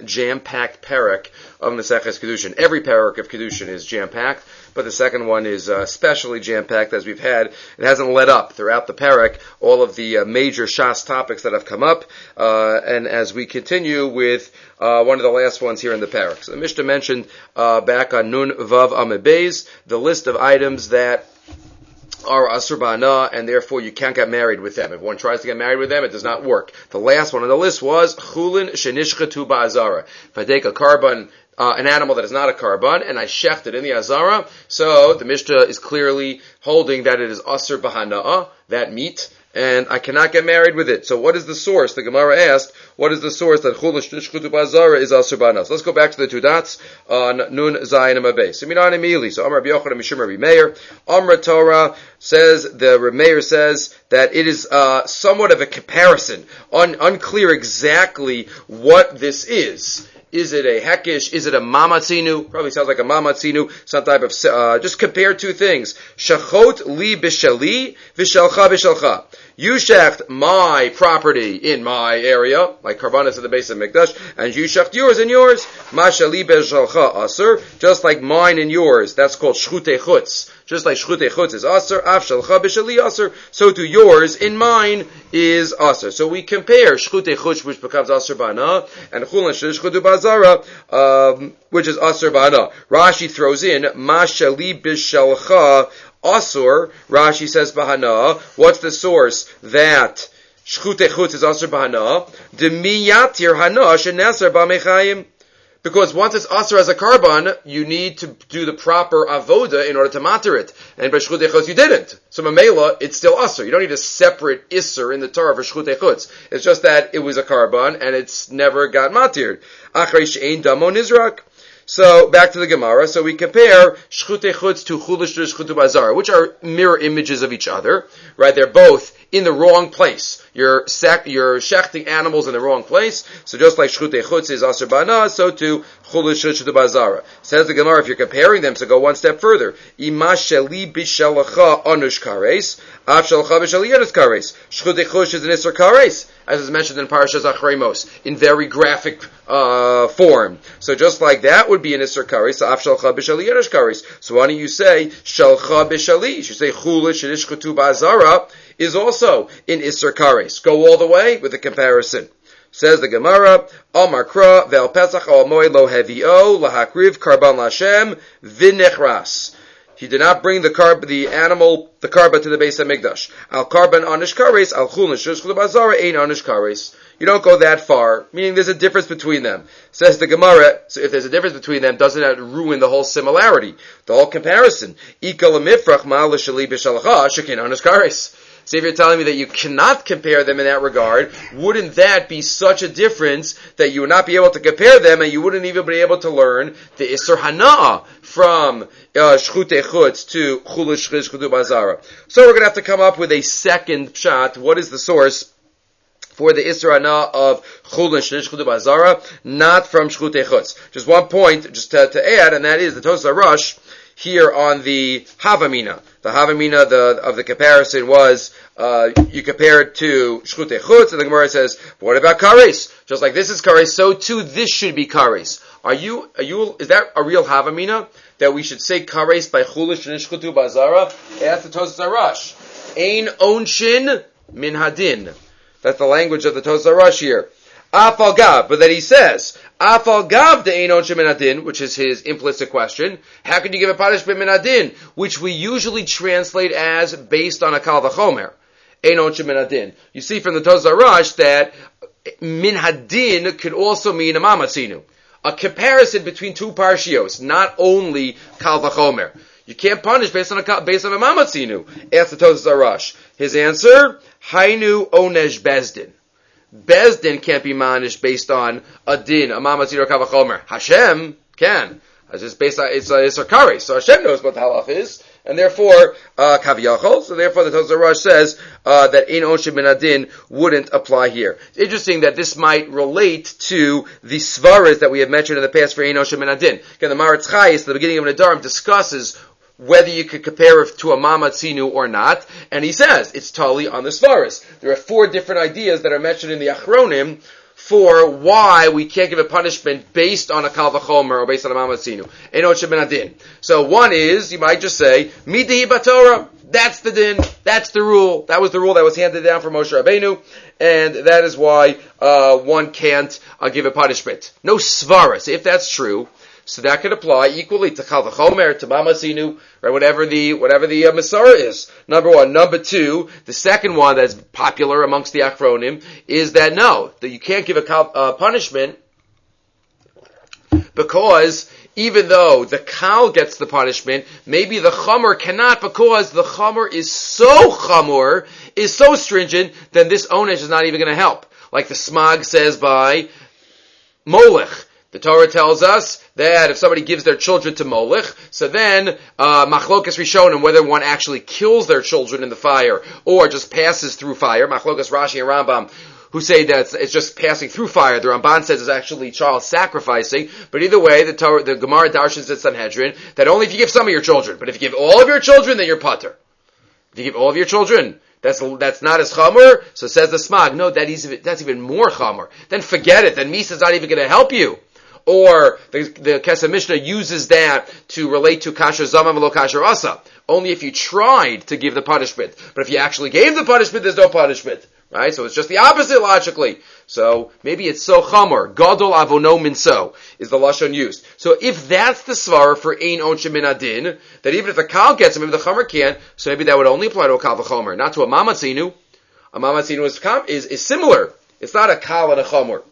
jam-packed parak of Maseches Kedushin. Every parak of Kedushin is jam-packed, but the second one is especially jam-packed as we've had. It hasn't let up throughout the parak all of the major Shas topics that have come up, and as we continue with one of the last ones here in the parak. So the Mishnah mentioned back on Nun Vav Amud Beis the list of items that are asur ba'ana, and therefore you can't get married with them. If one tries to get married with them, it does not work. The last one on the list was chulin shenishchatu ba'azara. If I take a carbon, an animal that is not a carbon, and I shecht it in the azara, so the Mishnah is clearly holding that it is asur b'hana'ah, that meat, and I cannot get married with it. So what is the source? The Gemara asked, what is the source that chulin shenishchatu ba'azara is asur ba'ana? So let's go back to the two dots on Nun Zayin Amud Beis. So Minan Emili. So Amar Rabbi Yochanan Mishum Rabbi Meir. Amar Torah says, the Rabbi Meir says that it is somewhat of a comparison, unclear exactly what this is. Is it a hekish? Is it a mamatzinu? Probably sounds like a mamatzinu, some type of, just compare two things. Shachot li b'shali, v'shalcha b'shalcha. You shecht my property in my area, like karbanos at the base of Mikdash, and you shecht yours in yours. Ma shali b'shalcha asur, just like mine and yours. That's called shchutei chutz. Just like shchutei chutz is asur, af shalcha b'shali asur, so to yours in mine is asur. So we compare shchutei chutz, which becomes asur ba'ana, and chulin shchutei ba'azara, which is asur ba'ana. Rashi throws in ma shali b'shalcha asur. Rashi says bahana. What's the source that shchutei chutz is asur bahana? Demi yatir hana shenesar b'mechayim. Because once it's asur as a carbon, you need to do the proper avoda in order to matir it. And by shchutei chutz you didn't. So mamela, it's still asur. You don't need a separate isser in the Torah for shchutei chutz. It's just that it was a carbon and it's never got matir. Achrei she'ein damo nizrak. So, back to the Gemara. So we compare shchutei chutz to chulish shchutu ba'azara, which are mirror images of each other, right? They're both in the wrong place. You're shechting animals in the wrong place. So just like shchutei chutz is asur ba'ana, so too chulish shchutu ba'azara. Says the Gemara, if you're comparing them, so go one step further. Ima sheli b'shalacha anush kares, av shalacha b'shali anush kares. Shchutei chutz is an isser kares, as is mentioned in Parashas Achremos, in very graphic form. So just like that would be an Isser Kares, so Af Shalcha B'Shali Yerush Kares. So why don't you say Shalcha B'Shali? You should say Chulish Shishchatu Ba'azara is also in Isser Kares. Go all the way with the comparison. Says the Gemara, Amar Kra Ve'al Pesach Al Moed Lo Hevio Lahakriv Karban Lashem V'Nechras. He did not bring the karban to the base of Mikdash. Al karban anish kares, al chulin shishchut ba'azara ein anish kares. You don't go that far, meaning there's a difference between them. Says the Gemara, so if there's a difference between them, doesn't that ruin the whole similarity, the whole comparison? Ika lemifrach ma l'shali b'shalacha shekin anish kares. So if you're telling me that you cannot compare them in that regard, wouldn't that be such a difference that you would not be able to compare them and you wouldn't even be able to learn the Isser Hana'ah from Shchutei Chutz to Chulish Shchutu Ba'azara? So we're going to have to come up with a second pshat. What is the source for the Isser Hana'ah of Chulish Shchutu Ba'azara, not from Shchutei Chutz? Just one point, just to add, and that is the Tosafos Rush here on the Havamina. The Havamina of the comparison was, you compare it to Shchutei Chutz, and the Gemara says, what about Kares? Just like this is Kares, so too this should be Kares. Is that a real Havamina? That we should say Kares by Chulish and Shchutu Ba'azara? Ask the Tosafos Rush. Ein onshin min hadin. That's the language of the Tosafos Rush here. Afal gav, but then he says, Afal gav de ein onshin min hadin, which is his implicit question. How can you give a punishment min hadin, which we usually translate as based on a kal v'chomer? Ein onshin min hadin. You see from the Tosafos Rush that min hadin could also mean a mamatzinu. A comparison between two parshios, not only kal v'chomer. You can't punish based on a mamatzinu. Ask the Tosafos Rush. His answer, Hainu onesh bezdin. Bezdin can't be manished based on a din, a mamatzinu or kal v'chomer. Hashem can. It's based on, it's a kares. So Hashem knows what the halach is, and therefore, kaviyachol. So therefore the Tosafos Rush says, that ein onshin min hadin wouldn't apply here. It's interesting that this might relate to the svaras that we have mentioned in the past for ein onshin min hadin. Again, the Maritz Chayes, at the beginning of Nedarim, discusses whether you could compare it to a mamatzinu or not, and he says, it's totally on the svaras. There are 4 different ideas that are mentioned in the Achronim for why we can't give a punishment based on a kal v'chomer or based on a mamatzinu. Einot shemin adin. So one is, you might just say, midihi batorah. That's the din. That's the rule. That was the rule that was handed down from Moshe Rabbeinu, and that is why one can't give a punishment. No svara. So if that's true, so that could apply equally to kal v'chomer, to mamatzinu, right? Whatever the Masara is. Number one. Number two, the second one that's popular amongst the Achronim is that no, that you can't give a punishment because even though the kal gets the punishment, maybe the chomer cannot, because the chomer is so stringent, then this onesh is not even going to help. Like the Smag says by Molech. The Torah tells us that if somebody gives their children to Molech, so then machlokas rishonim, whether one actually kills their children in the fire or just passes through fire. Machlokas Rashi and Rambam, who say that it's just passing through fire. The Ramban says it's actually child sacrificing. But either way, the Gemara darshans at Sanhedrin that only if you give some of your children. But if you give all of your children, then you're pater. If you give all of your children, that's not as chamer. So says the Smag, no, that's even more chamer. Then forget it. Then Misa's not even going to help you. Or the Kesef Mishnah uses that to relate to kasher zama v'lo kasher asa. Only if you tried to give the punishment. But if you actually gave the punishment, there's no punishment. Right? So it's just the opposite logically. So maybe it's so chamer. Gadol avono minso is the lashon used. So if that's the svara for ein onshe min adin, that even if the kal gets him, maybe the chamer can't, so maybe that would only apply to a kal v'chomer, not to a mamatzinu. A mamatzinu is similar. It's not a kal and a chomer.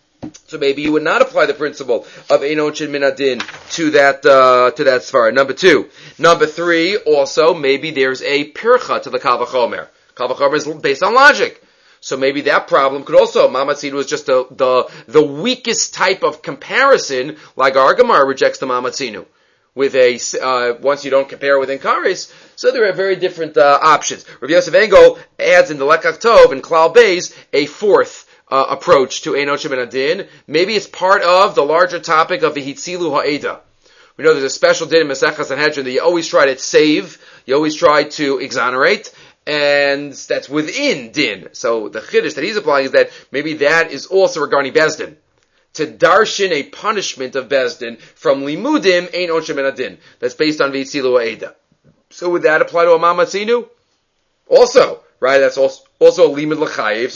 So maybe you would not apply the principle of ein onshe min adin to that svara. Number two. Number three, also, maybe there's a pircha to the kal v'chomer. Kal v'chomer is based on logic. So maybe that problem could also, mamatzinu was just the weakest type of comparison, like our Gemara rejects the mamatzinu. With once you don't compare with Inkaris, so there are very different options. Rabbi Yosef Engel adds in the Lekach Tov and Klal Beis a fourth approach to ein onshe min adin. Maybe it's part of the larger topic of the Hitzilu Ha'eda. We know there's a special din in Masechah Sanhedrin that you always try to save, you always try to exonerate, and that's within din. So the chiddush that he's applying is that maybe that is also regarding Bezdin. To darshan a punishment of Bezdin from limudim ein onshe min adin. That's based on v'itzilu ha'eda. So would that apply to a mamatzinu? Also, right? That's also a limud l'chayev.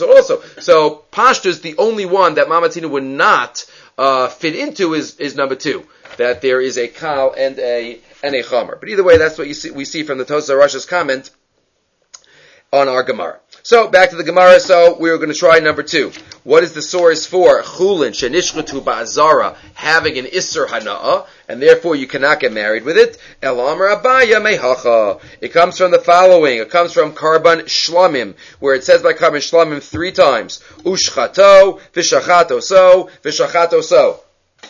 So Pashtus, the only one that mamatzinu would not fit into is number two. That there is a kal and a chamer. But either way, that's what we see from the Tosafos Rasha's comment on our Gemara. So, back to the Gemara, so we're going to try number two. What is the source for chulin, shenishchatu ba'azara, having an isser hana'ah, and therefore you cannot get married with it? El amar abaya mehacha. It comes from the following. It comes from Karban Shlamim, where it says by Karban Shlamim 3 times. Ushchato, vishachato so, vishachato so.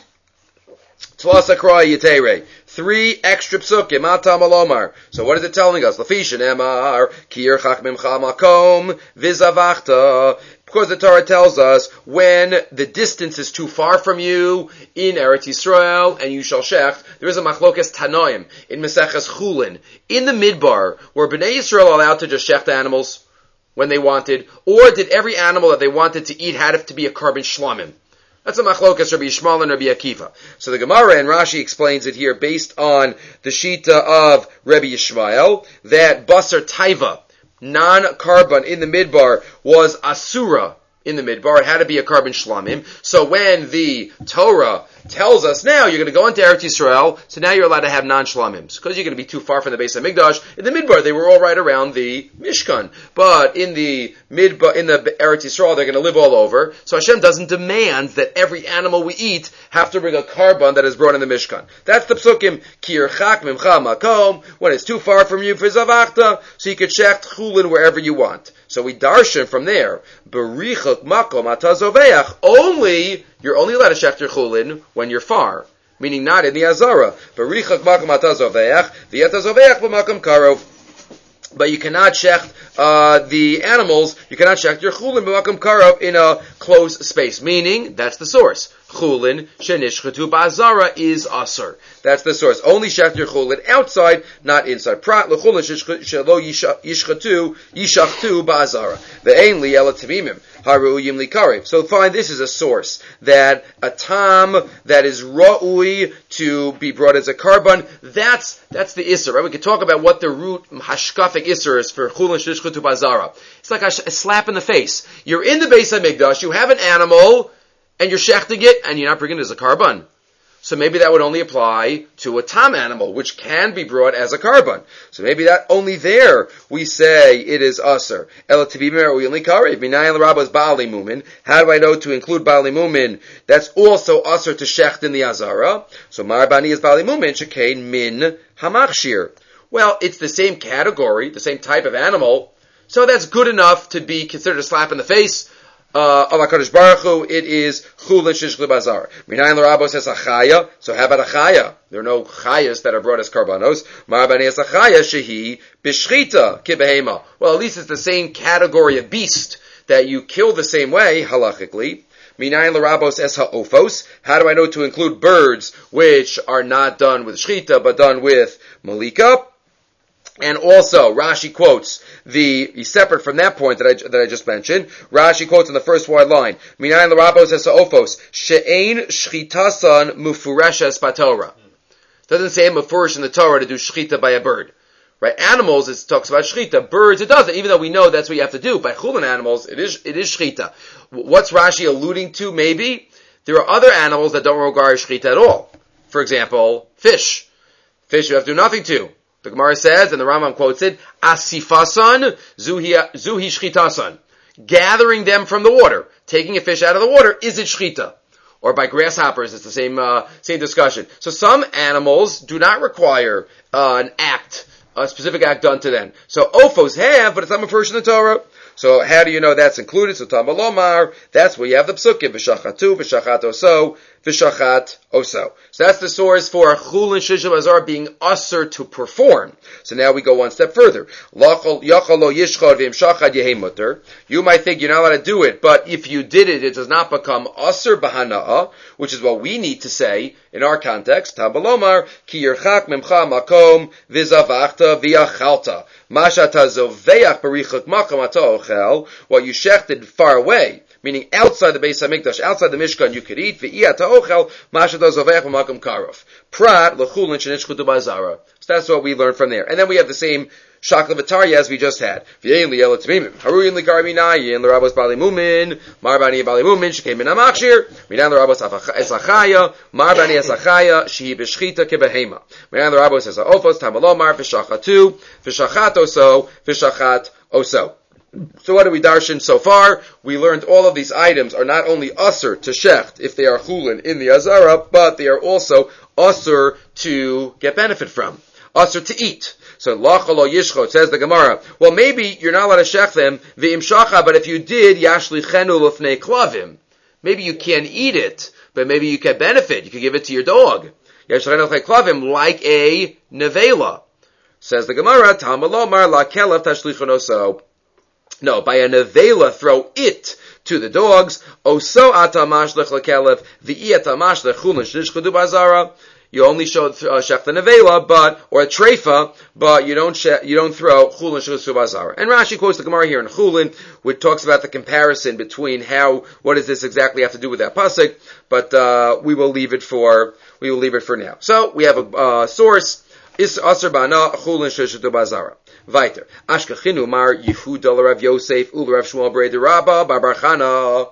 Tlasa kroi yitere. 3 extra psukim, atam alomar. So what is it telling us? Lafishin emar, ki yerchach mimcha makom, vizavachta. Because the Torah tells us when the distance is too far from you in Eretz Yisrael and you shall shecht, there is a machlokes tanoim in Maseches Chulin. In the Midbar, were Bnei Yisrael allowed to just shecht animals when they wanted, or did every animal that they wanted to eat have to be a Karban Shlamim? That's a machlokas Rabbi Yishmael and Rabbi Akiva. So the Gemara and Rashi explains it here based on the shita of Rabbi Yishmael that basar taiva, non-carbon in the midbar, was asura in the midbar. It had to be a Karban Shlamim. So when the Torah tells us now you're going to go into Eretz Yisrael, so now you're allowed to have non-Shlamims. Because you're going to be too far from the base of Mikdash. In the midbar, they were all right around the Mishkan. But in the Eretz Yisrael, they're going to live all over. So Hashem doesn't demand that every animal we eat have to bring a carbon that is brought in the Mishkan. That's the psukim, ki yerchak mimcha makom, when it's too far from you for zavachta, so you can shecht chulin wherever you want. So we darshan from there, berichak makom atazoveach, you're only allowed to shecht your chulin when you're far, meaning not in the Azara. Berichak makom atazoveach, v'yatazoveach b'makom karov. But you cannot shecht the animals, you cannot shecht your chulin b'makom karov in a closed space. Meaning, that's the source. chulin shenishchatu ba'azara is asur. That's the source. Only shechter chulin outside, not inside. Prat lechulin shelo yishchatu ba'azara. Ve'ein li ela tevimim haru'uyim likarev. So fine, this is a source that a tam that is ra'ui to be brought as a carbon. That's the isser. Right? We could talk about what the root hashkafic isser is for chulin shenishchatu ba'azara. It's like a slap in the face. You're in the Beis HaMikdash, you have an animal, and you're shechting it, and you're not bringing it as a carbon. So maybe that would only apply to a tam animal, which can be brought as a carbon. So maybe that only there we say it is usher. How do I know to include Bali Mumin? That's also usher to shecht in the Azara. So Marbani is Bali Mumin, shekain min hamachshir. Well, it's the same category, the same type of animal, so that's good enough to be considered a slap in the face. Allah Kadosh Baruch Hu, it is chulin shishchli bazar. Minayin l'rabos es achaya. So how about a chaya? There are no chayas that are brought as karbanos. Ma'abani es achaya shehi b'shchita kibehema. Well, at least it's the same category of beast that you kill the same way halachically. Minayin l'rabos es ha'ofos. How do I know to include birds which are not done with shchita but done with malika? And also, Rashi quotes he's separate from that point that I just mentioned. Rashi quotes in the first wide line, Minayin l'rabos es ha'ofos, she'ein shchitasan mufureshes b'Torah. Doesn't say mufurish in the Torah to do shchita by a bird. Right? Animals, it talks about shchita. Birds, it doesn't, even though we know that's what you have to do. By chulin animals, it is shchita. What's Rashi alluding to, maybe? There are other animals that don't require shchita at all. For example, fish. Fish you have to do nothing to. The Gemara says, and the Rambam quotes it, Asifasan zuhi shchitasan. Gathering them from the water. Taking a fish out of the water, is it shchita? Or by grasshoppers, it's the same discussion. So some animals do not require an act, a specific act done to them. So ophos have, but it's not a first in the Torah. So how do you know that's included? So Tamalomar, that's where you have the psukim, v'shachatu, v'shachat oso, v'shachat oso. So that's the source for chulin shishul azar being usher to perform. So now we go one step further. You might think you're not allowed to do it, but if you did it, it does not become usher b'hana'ah, which is what we need to say in our context. Tamalomar, ki yerchak memcha makom v'zavachta v'yachalta. Masha tazoveach b'richuk makom atoch. What you shechted far away, meaning outside the Beis HaMikdash, outside the Mishkan, you could eat. Prat lechulin shenichchutu ba'azara. So that's what we learned from there. And then we have the same shakla v'tarya as we just had. V'yein li'ela t'mimim. Haruyin l'kar minayin l'rabos bali mumin. Marbani bali mumin shekein min ha'machshir. Minan l'rabos esachaya. Marbani esachaya shehi b'shchita kebehema. Minan l'rabos esa'ofos tamalomar v'shachatu v'shachat oso v'shachat oso. So what do we darshan so far? We learned all of these items are not only usher to shecht if they are chulin in the azara, but they are also usher to get benefit from, usher to eat. So lachalo yishchot, says the Gemara. Well, maybe you're not allowed to shecht them v'imshacha, but if you did yashlichenu l'fnei klavim, maybe you can't eat it, but maybe you can benefit. You could give it to your dog. Yashlichenu l'fnei klavim, like a nevela. Says the Gemara, Tamalomar la kelav tashlichonoso. No, by a nevela, throw it to the dogs. Oso atamashlich lekelev, v'i atamashlich chulin shnishchadu b'azara. You only show shech the nevela, or a treifa, but you don't throw chulin shnishchadu b'azara. And Rashi quotes the Gemara here in Chulin, which talks about the comparison between what does this exactly have to do with that pasuk, but we will leave it for now. So we have a source. Is aser bana chulin shishatu bazara. Weiter. Ashkechinu mar Yehuda l'Rav Yosef u'l'Rav Shmuel Brei Rabba bar Bar Chana.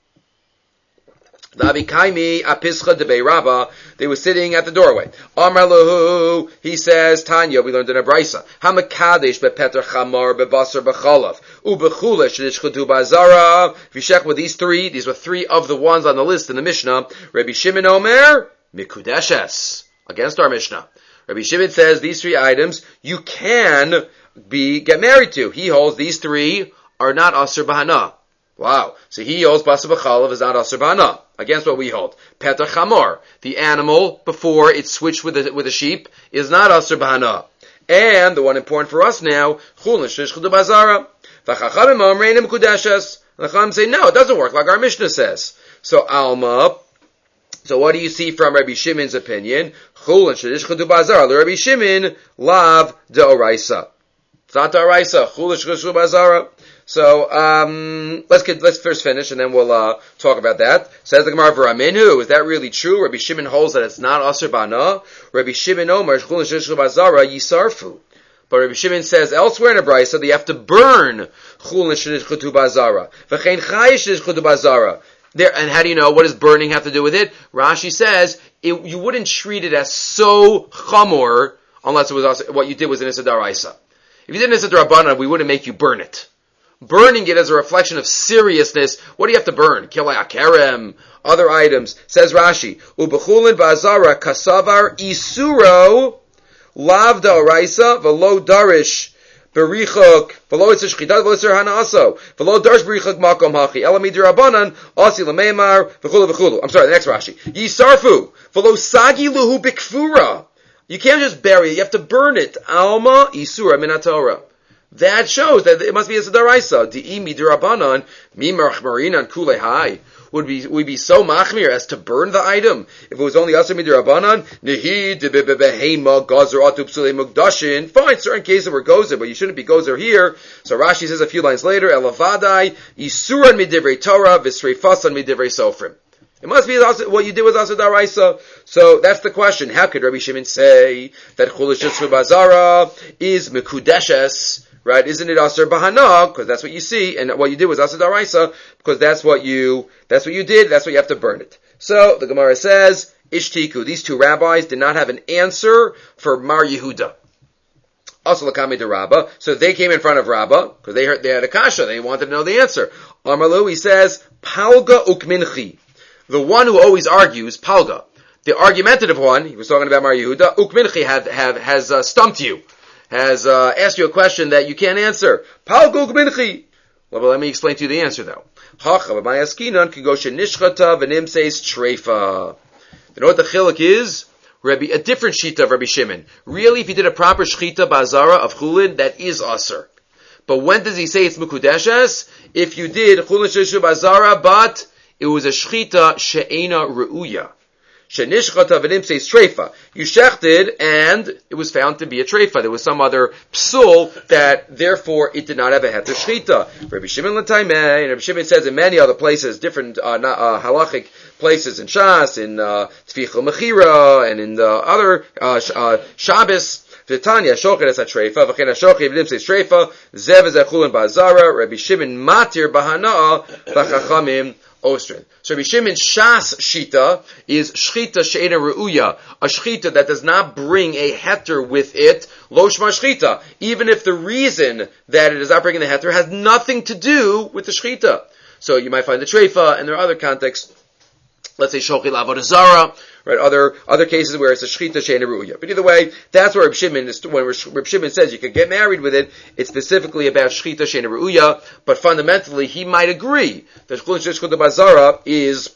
L'Avikaimi apischa debei Rabba. They were sitting at the doorway. Amar lahu. He says, Tanya, we learned in a brisa. Hamakadesh bepeter chamar bebasar bechalav u'bechule shishatu bazara. If you check with these were three of the ones on the list in the Mishnah. Rabbi Shimon Omer mikudeshes against our Mishnah. Rabbi Shimon says these three items you can get married to. He holds these three are not asur b'hana. Wow. So he holds basar b'chalav is not asur b'hana. Against what we hold. Peter chamor, the animal before it's switched with a sheep, is not asur b'hana. And the one important for us now, chulin shishchadu bazara. V'chachamim omrein mekudeshes. And the Chachamim say no, it doesn't work like our Mishnah says. So Alma. So what do you see from Rabbi Shimon's opinion? Chulin shenish chutu bazara. The Rabbi Shimon lav deoraisa. It's not deoraisa. Chulin shenish chutu bazara. So let's first finish and then we'll talk about that. Says the Gemara, V'raminu, is that really true? Rabbi Shimon holds that it's not aser bana. Rabbi Shimon Omer chulin shenish chutu bazara yisarfu. But Rabbi Shimon says elsewhere in a brayso that you have to burn chulin shenish chutu bazara. V'chein chayish shenish chutu bazara. There, and how do you know? What does burning have to do with it? Rashi says you wouldn't treat it as so chamor unless it was also, what you did was an Issa Daraisa. If you did an Issa Darabana, we wouldn't make you burn it. Burning it as a reflection of seriousness. What do you have to burn? Kilei akerem, other items. Says Rashi, ubechulin ba'azara kasavar isuro lav da'oraisa v'lo darish berichok v'lo itzer shchitat v'lo itzer hana'aso v'lo darish berichok makom hachi ela midirabanan asi l'meimar v'chulu v'chulu. I'm sorry, the next Rashi. Yisarfu v'lo sagi luhu bikfura. You can't just bury it, you have to burn it. Alma isura min haTorah. That shows that it must be a Sedaraisa. Di'i midirabanan mimarach marinan kulei hai. Would we be so machmir as to burn the item if it was only aser midirabanan? Nehi debebehema gazer atu psulei mugdashin. Fine, certain cases where gozer, but you shouldn't be gozer here. So Rashi says a few lines later, elavadai isuran midivrei Torah v'sreifasan midivrei sofrim. It must be what you did with Asur Daraisa. So that's the question. How could Rabbi Shimon say that Chulish Yisru Bazara is Mekudeshes, right? Isn't it Asur Bahana? Because that's what you see. And what you did was Asur Daraisa, because that's what you did, that's what you have to burn it. So the Gemara says, Ishtiku, these two rabbis did not have an answer for Mar Yehuda. Also Lakami de Rabba. So they came in front of Rabba, because they had a kasha, they wanted to know the answer. Amalu, he says, Palga Ukminchi. The one who always argues, Palga, the argumentative one, he was talking about Mar Yehuda, Ukminchi has stumped you, has asked you a question that you can't answer. Palga Ukminchi. Well, let me explain to you the answer though. Hacha b'mayaskinan kigoshe nishchata v'nimseis treifa. You know what the chiluk is? A different shita of Rabbi Shimon. Really, if you did a proper shchita ba'azara of chulin, that is aser. But when does he say it's mukudeshes? If you did chulin shishu ba'azara, but it was a shchita she'ena re'uya. She'nishchata v'nimseis treifa. You shechted, and it was found to be a treifa. There was some other psul that, therefore, it did not have a heter shchita. Rabbi Shimon l'taimei, and Rabbi Shimon says in many other places, different halachic places in Shas, in Tficha Mechira, and in the other Shabbos, V'tanya shochet es ha-treifa, v'chen ha-shochet v'nimseis treifa, zev es ha-chulin ba'azara, Rabbi Shimon matir b'hana'a, v'chachamim Ostrin. So Rabbi Shimon's Shas Shita is Shchita She'ena Re'uya, a Shchita that does not bring a heter with it, Lo Shma Shchita, even if the reason that it is not bringing the heter has nothing to do with the Shchita. So you might find the Treifa, and there are other contexts, let's say Shochi L'Avodah Zara, right, other cases where it's a Shchita She'ena Re'uya. But either way, that's where Rabbi Shimon is, when Rabbi Shimon says you could get married with it, it's specifically about Shchita She'ena Re'uya, but fundamentally he might agree that Chulin Shchita Bazara is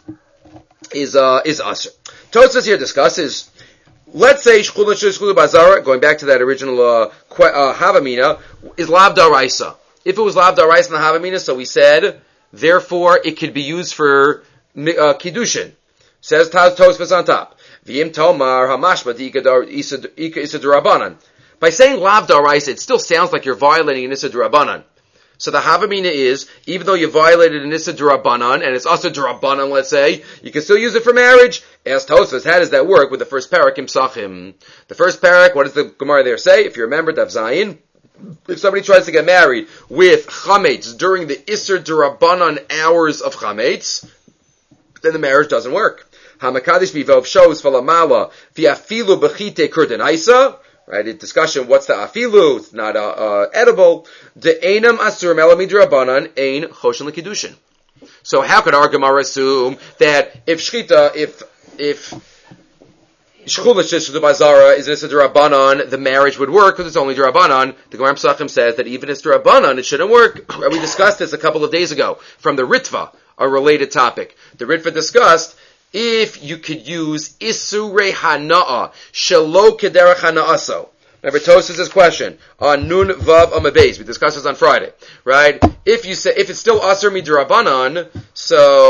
Asr. Tosfos here discusses, let's say Chulin Shchita Bazara, going back to that original Havamina, is Lav Daraisa. If it was Lav Daraisa in the Havamina, so we said, therefore it could be used for Kiddushin. Says Tosfos on top. V'im tomar hamashma isa d'Rabanan. By saying lav daraisa, it still sounds like you're violating an issa d'Rabanan. So the havamina is, even though you violated an issa d'Rabanan, and it's also d'Rabanan, let's say, you can still use it for marriage. Ask Tosfos, how does that work with the first parak imsachim? The first parak, what does the Gemara there say? If you remember, Dav Zayin, if somebody tries to get married with chametz during the isser d'Rabanan hours of chametz, then the marriage doesn't work. Hamakadish bivov shows falamala v'afilu b'chite kurdenaisa. Right, a discussion. What's the afilu? It's not edible. The einam asur melamid rabbanan ein choshen l'kiddushin. So how could our Gemara assume that if shchita, if shchulish shchita bazara is a d'Rabbanan, the marriage would work because it's only d'Rabbanan? The Gemara Pesachim says that even if it's d'Rabbanan, it shouldn't work. We discussed this a couple of days ago from the Ritva, a related topic. The Ritva discussed if you could use Isurei Hana'a, Shelo Kederach Hana'aso. Remember Tosfos' question on Nun Vav Amabez. We discussed this on Friday, right? If it's still Asur Midrabanan, so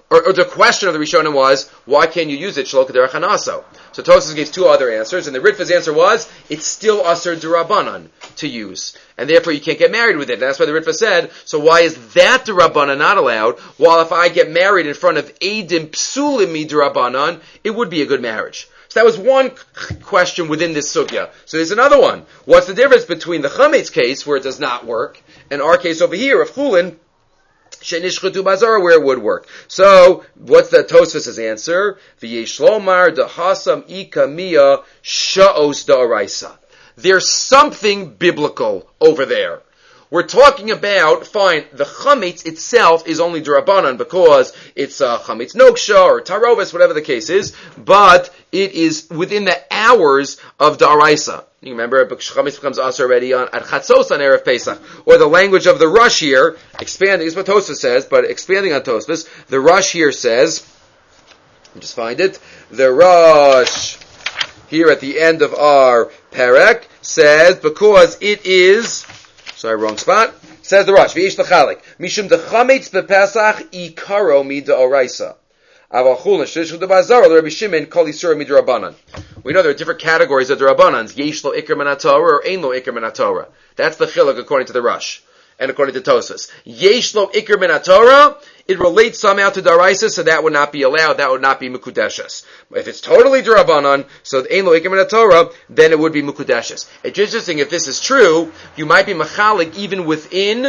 or the question of the Rishonim was, why can't you use it shelo k'derech hanaso? So Tosfos gives two other answers, and the Ritva's answer was, it's still aser d'Rabbanan to use, and therefore you can't get married with it. And that's why the Ritva said, so why is that d'Rabbanan not allowed, while if I get married in front of Eidim Psulim mi d'Rabbanan, it would be a good marriage. So that was one question within this sugya. So there's another one. What's the difference between the chametz case, where it does not work, and our case over here of chulin, shenishchatu bazar, where it would work? So what's the Tosfos' answer? V'yesh lomar dehasam ikamiya sha'os da'araisa. There's something biblical over there. We're talking about, fine, the chametz itself is only d'Rabbanan because it's chametz noksha or tarovis, whatever the case is, but it is within the hours of da'araisa. You remember, chametz becomes us already at chatzos on Erev Pesach. Or the language of the Rush here, expanding, is what Tosfos says, but expanding on Tosfos, the Rush here says, just find it, the Rush here at the end of our perek says, because it is, sorry, wrong spot. Says the Rush, V'yish l'chalik, mishum dechametz bepesach ikaro mid'oraisa. Aval chulin sh'ishchu debazar l'Rebbe Shimon kol yisur mid'rabanan. We know there are different categories of the Rabbanans. Yesh lo ikr min haTorah or ein lo ikr min haTorah. That's the chiluk according to the Rush and according to Tosfos. Yesh lo ikr min haTorah, it relates somehow to Daraisa, so that would not be allowed. That would not be Mukudeshes. If it's totally D'Rabbanan, so ein lo ikr min haTorah, then it would be Mukudeshes. It's interesting, if this is true, you might be machalik even within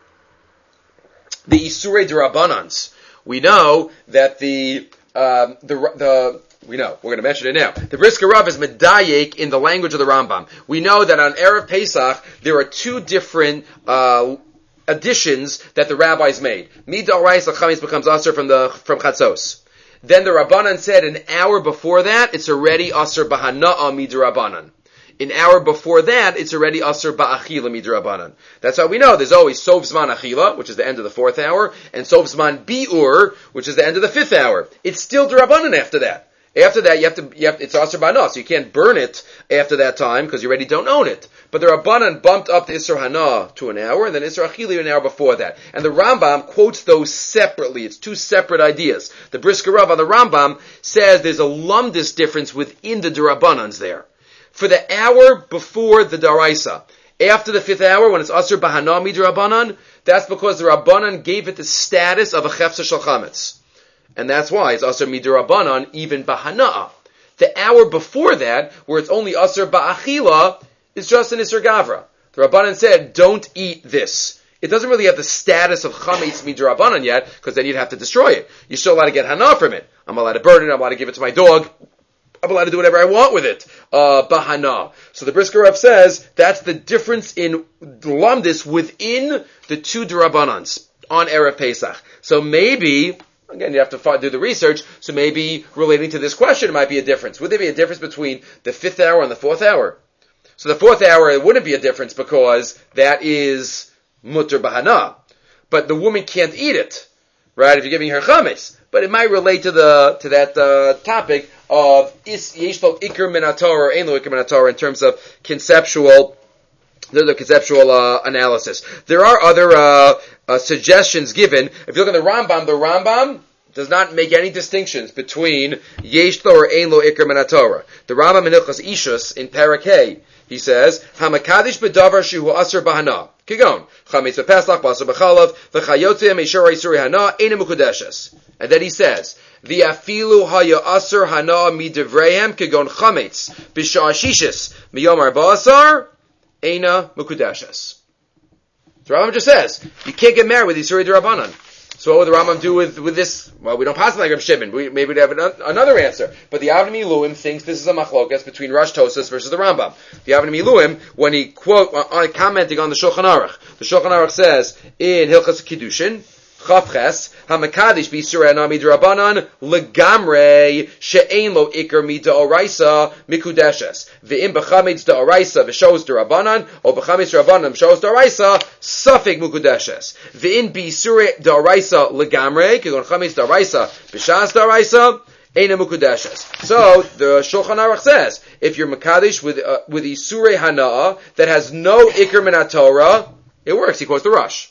the Isurei D'Rabbanans. We know that we're going to mention it now. The Brisker Rav is medayek in the language of the Rambam. We know that on Erev Pesach, there are two different additions that the rabbis made. Mid'oraisa chametz becomes aser from chatzos. Then the Rabbanan said an hour before that, it's already aser b'hana'a mid'Rabbanan. An hour before that, it's already aser ba'achila mid'Rabbanan. That's how we know there's always Sof Zman Achila, which is the end of the 4th hour, and Sof Zman Bi'ur, which is the end of the 5th hour. It's still D'Rabbanan after that. After that, you have it's aser ba'ana, so you can't burn it after that time because you already don't own it. But the Rabbanan bumped up the Isser Hana to an hour, and then Isser Achili an hour before that. And the Rambam quotes those separately. It's two separate ideas. The Brisker Rav on the Rambam says there's a lumdus difference within the D'Rabbanans there. For the hour before the Daraisa, after the 5th hour, when it's Aser B'Hana Midrabbanan, that's because the Rabbanan gave it the status of a Chefsa Shel Chametz. And that's why it's Aser Midrabbanan, even B'Hana'a. The hour before that, where it's only Aser Ba'achila, is just an Isser Gavra. The Rabbanan said, don't eat this. It doesn't really have the status of Chametz Midrabbanan yet, because then you'd have to destroy it. You're still allowed to get Hana from it. I'm allowed to burn it, I'm allowed to give it to my dog. I'm allowed to do whatever I want with it. Bahana. So the Brisker Rav says that's the difference in Lamdis within the two D'Rabbanans on Erev Pesach. So maybe, again, you have to do the research, so maybe relating to this question, it might be a difference. Would there be a difference between the 5th hour and the 4th hour? So the 4th hour, it wouldn't be a difference because that is Mutter Bahana. But the woman can't eat it, right, if you're giving her chametz. But it might relate to that topic of yesh lo ikr min haTorah or ein lo ikr min haTorah in terms of conceptual analysis. There are other suggestions given. If you look at the Rambam does not make any distinctions between yesh lo or ein lo ikr min haTorah. The Rambam in Hilchos Ishus in Perek Hey, he says, Hamakadish b'davar shehu aser b'hana. Kigon. Chametz b'pesach, b'aser b'chalav, v'chayotzim, eishor isuri hana, eina mukudeshes. And then he says, V'afilu haya aser hana midivrehem, kigon chametz, b'sha'ashishis, miyomar ba'asar, eina mukudeshes. The Rambam just says, you can't get married with Yisuri D'Rabbanan. So what would the Rambam do with this? Well, we don't pass it like Reb Shimon. Maybe we'd have another answer. But the Avnei Miluim thinks this is a machlokas between Rosh Tosfos versus the Rambam. The Avnei Miluim, when he commenting on the Shulchan Aruch says in Hilchos Kiddushin, Chavches, Hamakadish b'Yisur hana midrabanan legamrei she'ein lo ikar mid'oraisa mikudeshes ve'im b'chametz d'oraisa v'shos d'rabanan or b'chametz d'rabanan v'shos d'oraisa safek mikudeshes ve'in b'Yisur d'oraisa legamrei kigon chametz d'oraisa b'shas d'oraisa eina mikudeshes. So the Shulchan Aruch says if you're makadish with Yisur hana that has no ikar min haTorah, it works. He quotes the Rush.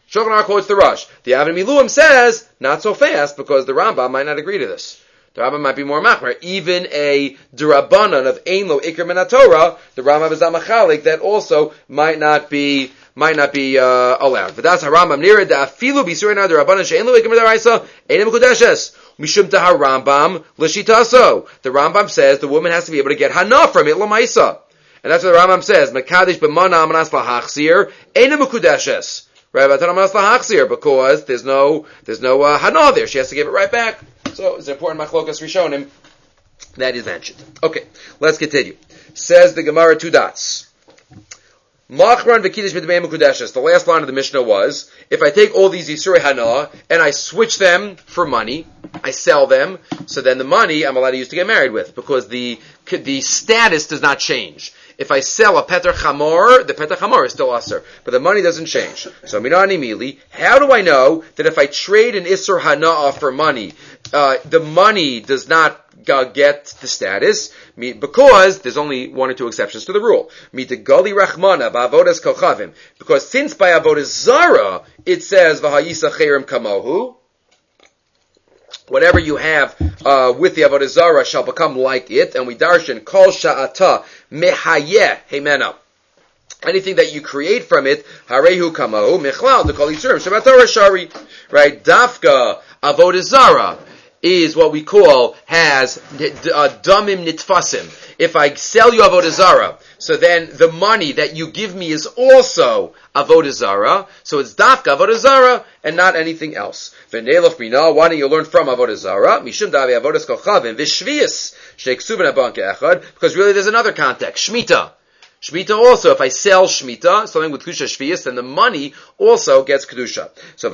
Shulchan Aruch quotes the Rush. The Avnei Miluim says, not so fast, because the Rambam might not agree to this. The Rambam might be more machmer. Even a D'Rabbanan of Ein Lo Iker Min HaTorah, the Rambam is Amachalik, that also might not be allowed. But that's Rambam Nira da Afilu B'Surei D'Rabbanan She'Ein Lo Iker Min HaRaisa Ein Mekudeshes Mishum Tahar Rambam L'Shitaso. The Rambam says the woman has to be able to get Hana from it L'Maisa, and that's what the Rambam says. Mekadesh B'Mana Amanas L'Hachzir Ein Mekudeshes. Right, because there's no hana there. She has to give it right back. So it's an important machlokas rishonim that is mentioned. Okay, let's continue. Says the Gemara, 2 dots. Machran v'kiddush b'dmei mekudeshes. The last line of the Mishnah was, if I take all these Yisurei Hana and I switch them for money, I sell them, so then the money I'm allowed to use to get married with, because the status does not change. If I sell a Peter Chamor, the Peter Chamor is still Asr, but the money doesn't change. So, Minani Mili, how do I know that if I trade an Isur Hana'ah for money, the money does not get the status? Because there's only 1 or 2 exceptions to the rule. Mitagali Rachmana ba'avodas kochavim. Because since by avodas zara it says v'hayisa cherem kamohu, whatever you have with the avodah zara shall become like it, and we darshan kol sha'ata mehayeh hemena. Anything that you create from it, harehu kamahu mechlal dekol yisurim shabatorah shari. Right, dafka avodah zara is what we call has damim nitfasim. If I sell you avodah zara, so then the money that you give me is also avodah zara. So it's dafka avodah zara and not anything else. V'neilach bina. Why don't you learn from avodah zara? Mishum davi avodas kochavim v'shvius sheiksuben abanke echad. Because really, there's another context. Shmita. Shmita also, if I sell Shmita, something with Kedusha Shvius, then the money also gets Kedusha. So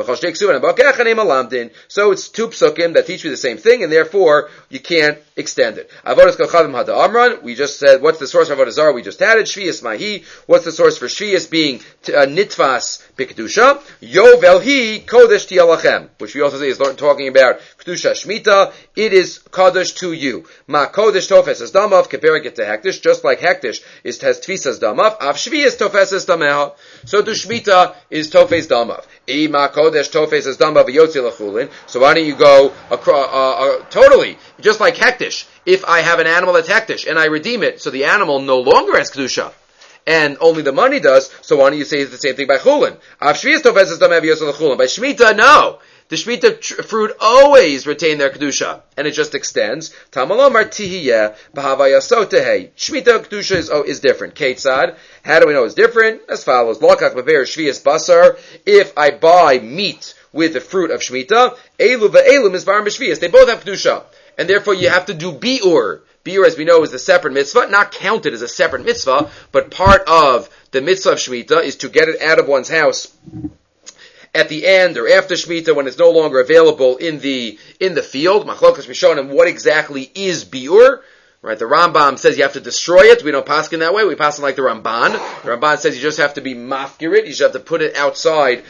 it's 2 psukim that teach you the same thing, and therefore you can't extend it. Avodas Kochavim Hada Amran, we just said, what's the source for Avodah Zarah? We just added Shvius Mahi. What's the source for Shvius being Nitvas B'Kedusha? Yovel Hi Kodesh Tiyalachem, which we also say is talking about Kedusha Shmita. It is Kodesh to you. Ma Kodesh Tofes as Damav, comparing it to Hektish, just like Hektish has Tfisas Damav, Av Shvius Tofes Dameha. So to Shmita is Tofes Damav. Ima Kodesh Tofes as Damav Yotzi Lachulin. So why don't you go across, totally, just like Hektish. If I have an animal that's Hektish and I redeem it, so the animal no longer has Kedusha, and only the money does, so why don't you say the same thing by Chulin? Av Shvius Tofes as Damav Yotzi Lachulin. By Shmita, no. The Shemitah fruit always retain their Kedusha, and it just extends. Tamalomar tihiyeh b'havayasotehei. Shemitah Kedusha is different. Ketzad, how do we know it's different? As follows. Lokach bever shvius basar. If I buy meat with the fruit of Shemitah, elu ve'elu misvarim b'shvius. They both have Kedusha, and therefore you have to do biur. Biur, as we know, is a separate mitzvah, not counted as a separate mitzvah, but part of the mitzvah of Shemitah is to get it out of one's house at the end or after Shemitah when it's no longer available in the field. Machlokas Rishonim, what exactly is biur? Right, the Rambam says you have to destroy it. We don't paskin that way. We paskin like the Ramban. The Ramban says you just have to be mafkir it. You just have to put it outside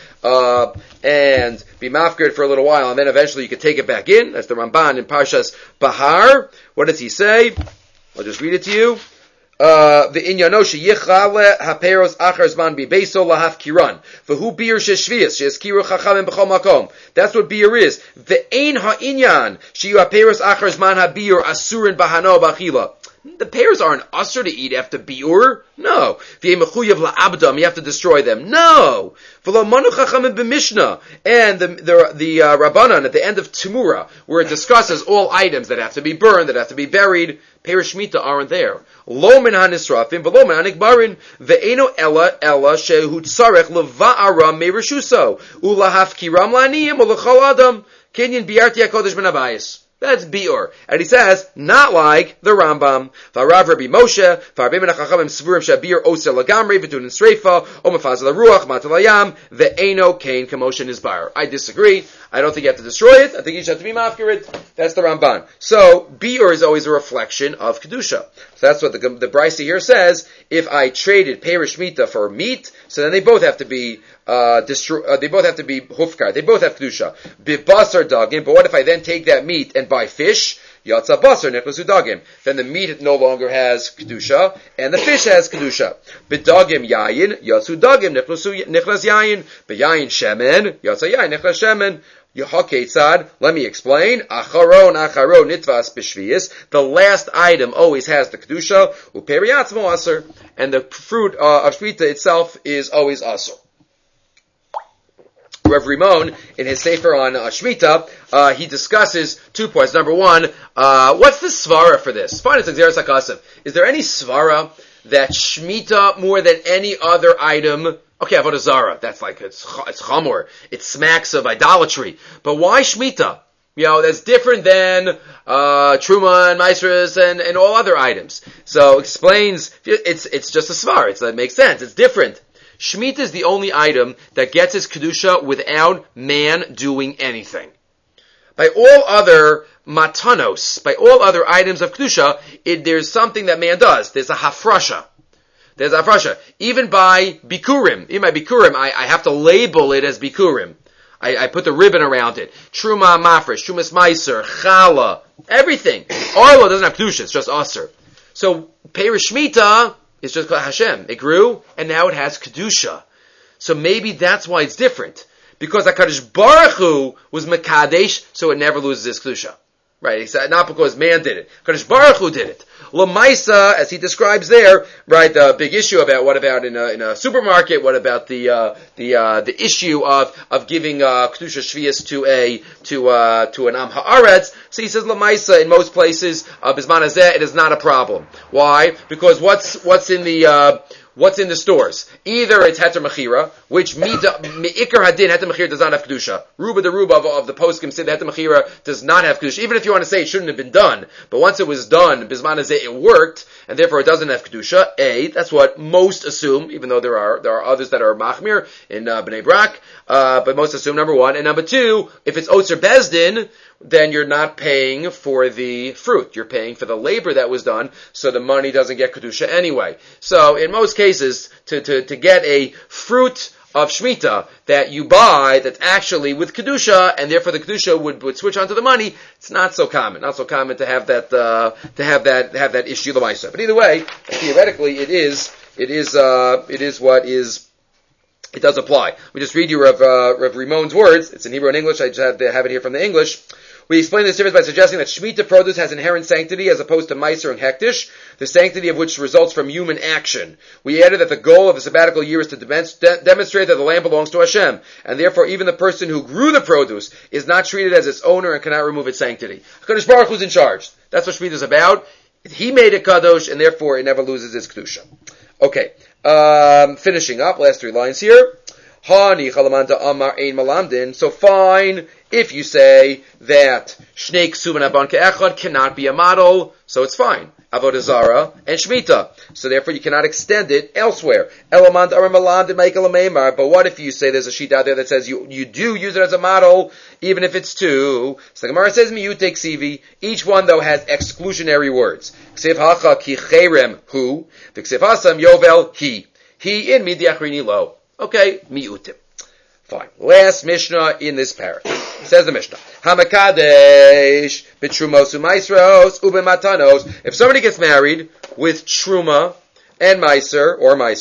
and be mafkir it for a little while, and then eventually you can take it back in. That's the Ramban in Parshas Bahar. What does he say? I'll just read it to you. The inyano sheyichale haperos achar zman bibeso lahafkiran v'hu biur sheshvius sheskiru chachamim b'chol makom. That's what biur is. Ve'ein ha'inyan sheyu haperos achar zman habiur asurin bahano b'achila. The pears aren't usher to eat after biur. No. V'yemechuyev la'abdam. You have to destroy them. No. V'lo manu chachamim b'mishnah. And the Rabbanan at the end of Temura, where it discusses all items that have to be burned, that have to be buried, Pear Shemitah aren't there. Lo min hanisrafim, v'lo min hanikbarin, ve'eno ella shehu tzarech leva'ara me'rishuso, ulahafkiram la'aniyim, ulachol adam, kinyan biarti HaKodesh ben Abayis. That's biur. And he says, not like the Rambam. V'arav Rabbi Moshe, v'arbim menachachamim svurim shabir oser lagamri, v'tun sreifa, o mefaz l'ruach, matalayam, ve'eno kain kamoshen isbar. I disagree. I don't think you have to destroy it. I think you just have to be mafkirid. That's the Ramban. So, biur is always a reflection of Kedusha. So that's what the Brisa here says. If I traded Perish Mita for meat, so then they both have to be they both have to be hufkar. They both have Kedusha. Bibasar dagim, but what if I then take that meat and buy fish? Yatsa basar nichnasu dagim. Then the meat no longer has kedusha, and the fish has kedusha. B'dagim yayin, yatsu dagim, nichnas yayin. B'yayin shemen, yatsa yayin, nichnas shemen. Yehaketzad, let me explain. Acharon nitvas b'shviyis. The last item always has the kedusha. Uperiatzmo aser, and the fruit of shvita itself is always aser. Rav Rimon, in his sefer on Shemitah, he discusses 2 points. Number one, what's the svara for this? Fine, it's Xeris HaKasav. Is there any svara that Shemitah, more than any other item, okay, Avodah Zarah, that's like, it's chamor, it smacks of idolatry. But why Shemitah? That's different than Truma and Maasros and all other items. So explains, it's just a svara, it makes sense, it's different. Shemitah is the only item that gets its kedusha without man doing anything. By all other matanos, by all other items of kedusha, there's something that man does. There's a hafrasha. Even by bikurim, I have to label it as bikurim. I put the ribbon around it. Truma mafresh, trumas meiser, chala, everything. Arlo doesn't have kedusha, it's just aser. So, Perish Shemitah, it's just called Hashem. It grew, and now it has Kedusha. So maybe that's why it's different. Because HaKadosh Baruch Hu was Mekadesh, so it never loses its Kedusha. Right? It's not because man did it. HaKadosh Baruch Hu did it. Lamaisa, as he describes there, right, the big issue about what about in a supermarket, what about the issue of giving Kedusha Shvius to an Am Haaretz. So he says Lamaisa in most places, Bisman Hazeh, it is not a problem. Why? Because what's in the stores? Either it's Heter Mechira, which Me'ikar Hadin, Heter Mechira does not have Kedusha. Ruba the Ruba of the poskim say that Heter Mechira does not have Kedusha. Even if you want to say it shouldn't have been done, but once it was done, Bisman Hazeh, it worked, and therefore it doesn't have Kedusha. That's what most assume, even though there are others that are Machmir in Bnei Brak, but most assume, number one. And number two, if it's Otzer Bezdin, then you're not paying for the fruit. You're paying for the labor that was done, so the money doesn't get Kedusha anyway. So in most cases, to get a fruit of Shemitah that you buy that's actually with Kedusha, and therefore the Kedusha would switch onto the money, it's not so common. Not so common to have that issue the Maisa. But either way, theoretically it does apply. Let me just read you Rav Rimon's words. It's in Hebrew and English. I just have it here from the English. We explain this difference by suggesting that Shemitah produce has inherent sanctity as opposed to Meiser and Hektish, the sanctity of which results from human action. We added that the goal of the sabbatical year is to demonstrate that the land belongs to Hashem, and therefore even the person who grew the produce is not treated as its owner and cannot remove its sanctity. HaKadosh Baruch Hu's in charge. That's what Shemitah is about. He made it Kadosh, and therefore it never loses its Kedusha. Okay, finishing up, last 3 lines here. Hani chalamanta amar ein malamdin. So fine, if you say that Shnei Ksubin Aban Ke'echad cannot be a model, so it's fine. Avodah Zarah and Shemitah. So therefore you cannot extend it elsewhere. Elamant amar malamdin Michael Ameimar. But what if you say there's a sheet out there that says you do use it as a model, even if it's 2? So the Gemara says miyute ksivi. Each one though has exclusionary words. Ksiv hacha ki cherem hu. The ksiv hasam yovel he. He in midiachrini lo. Okay, miutim. Fine. Last Mishnah in this parak. Says the Mishnah. Hamakadesh b'trumos u'maisros u'b'matanos. If somebody gets married with truma and meiser,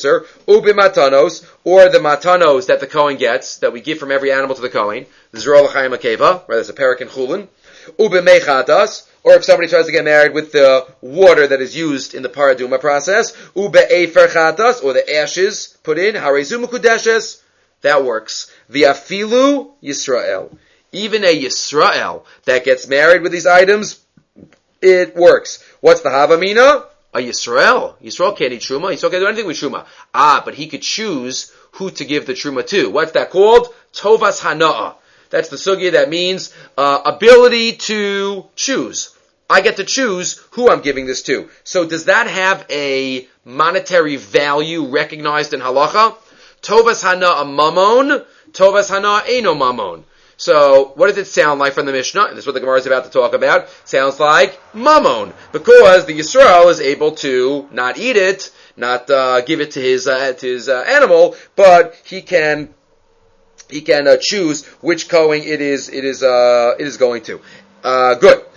u'b'matanos, or the matanos that the Kohen gets, that we give from every animal to the Kohen, the Zerol L'chaim Akeva, right, that's a parak in Chulin, u'b'mechatas, or if somebody tries to get married with the water that is used in the paraduma process, u'be'efer chatas, or the ashes put in, harezu mukudeshes, that works. V'afilu Yisrael. Even a Yisrael that gets married with these items, it works. What's the Havamina? A Yisrael. Yisrael can't eat Truma. Yisrael can't do anything with Truma. But he could choose who to give the Truma to. What's that called? Tovas Hana'ah. That's the sugya that means ability to choose. I get to choose who I'm giving this to. So does that have a monetary value recognized in halacha? Tovas Hana'ah mamon, Tovas Hana'ah eino mamon. So what does it sound like from the Mishnah? And this is what the Gemara is about to talk about. Sounds like mamon, because the Yisrael is able to not eat it, not give it to his animal, but he can choose which Kohen it is going to. Good.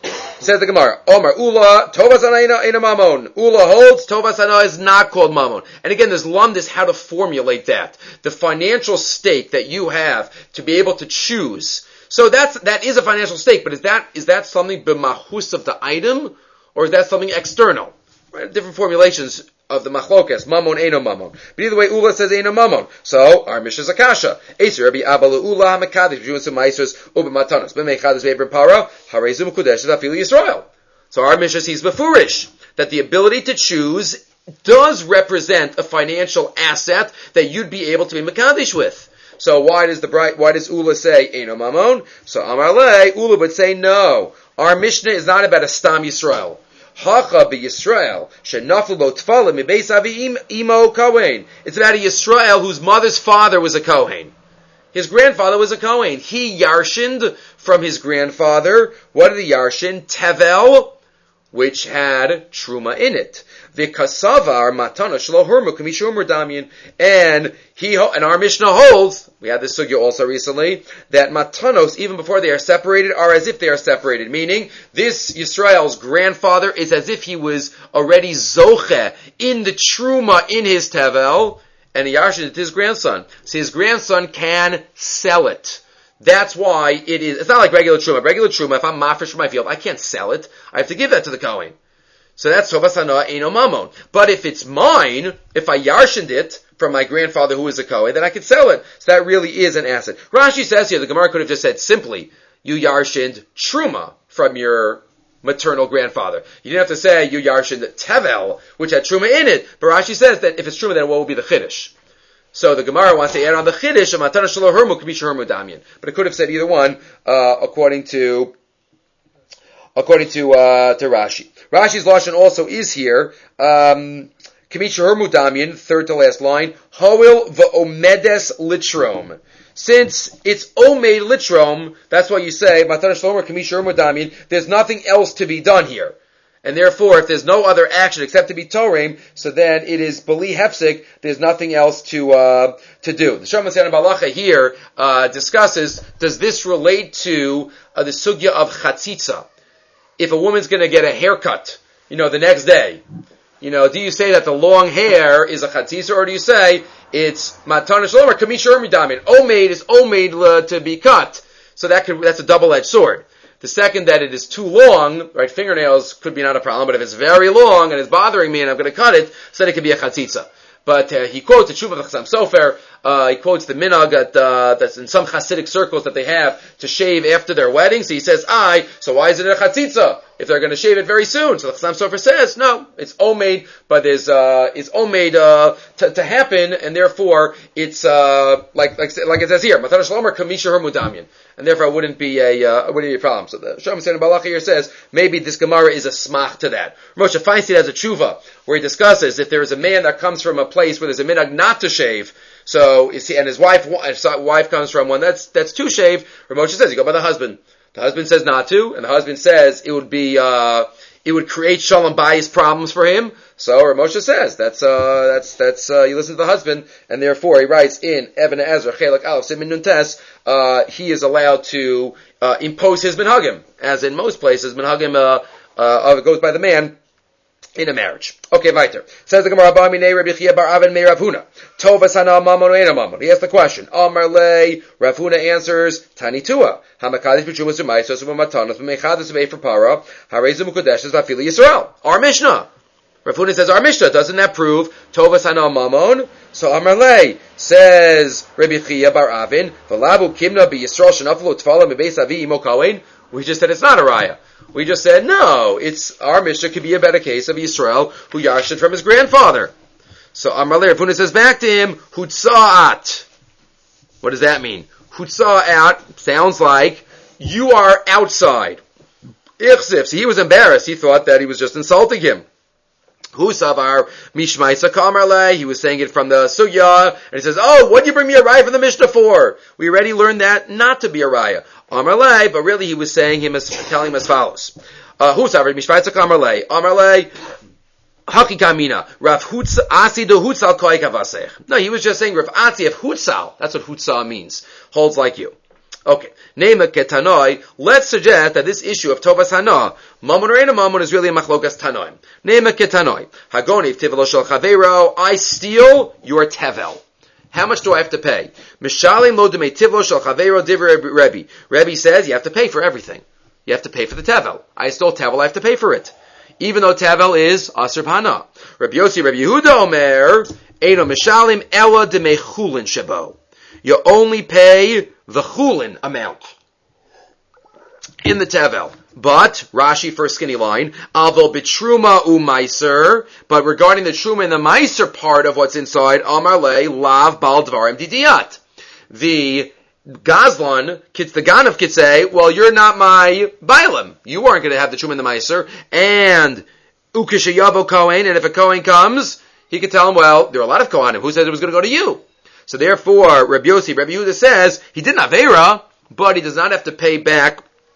Says the Gemara, Omar, Ula, Tovas Ana Ina Mamon. Ula holds, Tovas Ana is not called Mamon. And again, there's lumdis how to formulate that. The financial stake that you have to be able to choose. So that is a financial stake, but is that something b'mahus of the item, or is that something external? Right? Different formulations of the machlokas, mamon, eno mamon. But either way, Ula says eno mamon. So, our Mishnah is a kasha. Eser Rabbi Abba Ula HaMekadish, B'Juvin Sumaisros, Ub'Matanos, B'Meichadus V'Ebrim Para, Harezum Kudesh Afili Yisrael. So our Mishnah sees befurish, that the ability to choose does represent a financial asset that you'd be able to be Mekadish with. So why does Ula say eno mamon? So Amar Le, Ula would say no. Our Mishnah is not about a Stam Yisrael. Hacha b'Yisrael shenafu lo tfalim mibeis avi imo kohen. It's about a Yisrael whose mother's father was a kohen. His grandfather was a kohen. He yarshined from his grandfather. What did he yarshin? Tevel, which had truma in it. V'kasavar matana shelo hurmu kamishumur damyin. And our Mishnah holds, we had this sugya also recently, that matanos, even before they are separated, are as if they are separated. Meaning, this Yisrael's grandfather is as if he was already zoche in the truma in his tevel, and he yarshin it to his grandson. So his grandson can sell it. That's why it's not like regular truma. Regular truma, if I'm mafresh from my field, I can't sell it. I have to give that to the kohen. So that's Tovas Hana Eino Mamon. But if it's mine, if I yarshined it from my grandfather who is a kohen, then I could sell it. So that really is an asset. Rashi says here, the Gemara could have just said simply, you yarshined truma from your maternal grandfather. You didn't have to say you yarshined tevel, which had truma in it. But Rashi says that if it's truma, then what will be the chiddush? So the Gemara wants to add on the chiddush of matana shelo hermu k'misha hermu damyan. But it could have said either one, according to Rashi. Rashi's lashon also is here. Kamisha hermu damyan, third to last line. Hoil v'omedes litrom. Since it's omed litrom, that's why you say matana shelo hermu kamisha hermu damyan. There's nothing else to be done here. And therefore, if there's no other action except to be Torem, so then it is Bali Hefsik, there's nothing else to do. The Shalom Hasan Balacha here discusses, does this relate to the sugya of Chatzitza? If a woman's going to get a haircut, the next day, do you say that the long hair is a Chatzitza, or do you say it's Matana Shalom or Kamisha Midamin? Omeid is omeid to be cut. So that's a double-edged sword. The second, that it is too long, right, fingernails could be not a problem, but if it's very long and it's bothering me and I'm going to cut it, so then it could be a chatzitza. But he quotes the Tshuva of Chassam Sofer, he quotes the minhag that's in some Hasidic circles that they have to shave after their wedding. So he says, so why is it a chatzitza if they're going to shave it very soon? So the Chassam Sofer says, no, it's omeid, but it's omeid to happen, and therefore it's like it says here, Matan Shlomer Kamisha Hermudamyan, and therefore it wouldn't be a problem. So the Shalom Hasan Balacha here says maybe this Gemara is a smach to that. Moshe Feinstein has a tshuva where he discusses if there is a man that comes from a place where there's a minhag not to shave. So and his wife comes from one that's to shave. Moshe says you go by the husband. The husband says not to, and the husband says it would create shalom bayis problems for him. So Moshe says that's you listen to the husband, and therefore he writes in Even Ezra Chelek Aleph Simin Nun Tes, he is allowed to impose his minhagim, as in most places minhagim goes by the man in a marriage. Okay, weiter. Says the Gemara, Rabbi Chia bar Avin Mei Rav Huna. Tovas hana mamon or ena mamon. He asks the question. Amar lei. Rav Huna answers, Tani tua. Hamakadish b'trumas u'maisos u'matanos b'meichados u'mei for para. Harezu m'kodeshes v'afili Yisrael. Our Mishnah. Rav Huna says, our Mishnah. Doesn't that prove Tovas hana mamon? So Amar lei says Rabbi Chia bar Avin. V'labu kimna b'Yisrael shenaflu t'fala mibeis avi imo kohen. We just said it's not a raya. We just said, no, our Mishnah could be about a case of Yisrael who yarshed from his grandfather. So Amar Le, Rav Huna says back to him, Hutza'at. What does that mean? Hutza'at sounds like you are outside. Ichsif. So he was embarrassed. He thought that he was just insulting him. Husavar Mishmaisa Kamar Le. He was saying it from the Sugya, and he says, what do you bring me a raya from the Mishnah for? We already learned that not to be a raya. Amar Le, but really he was telling him as follows. Husavar Mishmaisa Kamar Le. Amar Le, Hakikamina. Rav Asi do Hutzal Koi Kavasech. No, he was just saying Rav Asi of Hutzal. That's what Hutzal means. Holds like you. Okay. Nema ketanoi. Let's suggest that this issue of tovas hana, mamon or ena mamon, is really a machlokas tanoim. Nema ketanoi. Hagoniv tivelo shel chavero. I steal your tevel. How much do I have to pay? Mishalim lo demei tivelo shel chavero divrei Rebbe. Rebbe says you have to pay for everything. You have to pay for the tevel. I stole tevel, I have to pay for it. Even though tevel is asur b'hana. Rabbi Yossi, Rabbi Yehuda Omer, Eino mishalim ela demei chulin shebo. You only pay the chulin amount in the tevel. But, Rashi, first skinny line, avol bitruma umaiser, but regarding the truma and the meiser part of what's inside, amar le, lav bal dvarim didiyat. The Gazlan, the Ganav could say, well, you're not my Bailam. You aren't going to have the truma and the meiser. And, ukishayavo Kohen, and if a Kohen comes, he could tell him, well, there are a lot of Kohanim. Who said it was going to go to you? So therefore, Rabbi Yossi, Rabbi Yehuda says, he did not Avera, but he does not have to pay back